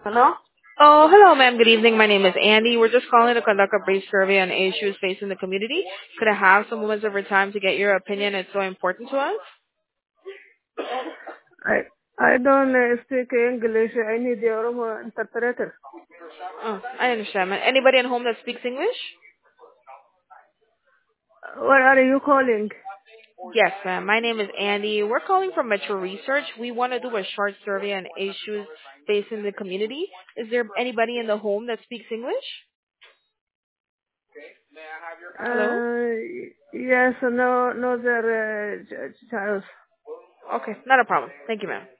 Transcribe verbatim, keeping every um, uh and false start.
Hello? Oh, hello, ma'am. Good evening. My name is Andy. We're just calling to conduct a brief survey on issues facing the community. Could I have some moments of your time to get your opinion? It's so important to us. I I don't uh, speak English. I need the Oromo interpreter. Oh, I understand, ma'am. Anybody at home that speaks English? What are you calling? Yes, ma'am. My name is Andy. We're calling from Metro Research. We want to do a short survey on issues facing the community. Is there anybody in the home that speaks English? Hello? Uh, yes, no, no, there, uh, ch- child. Okay, not a problem. Thank you, ma'am.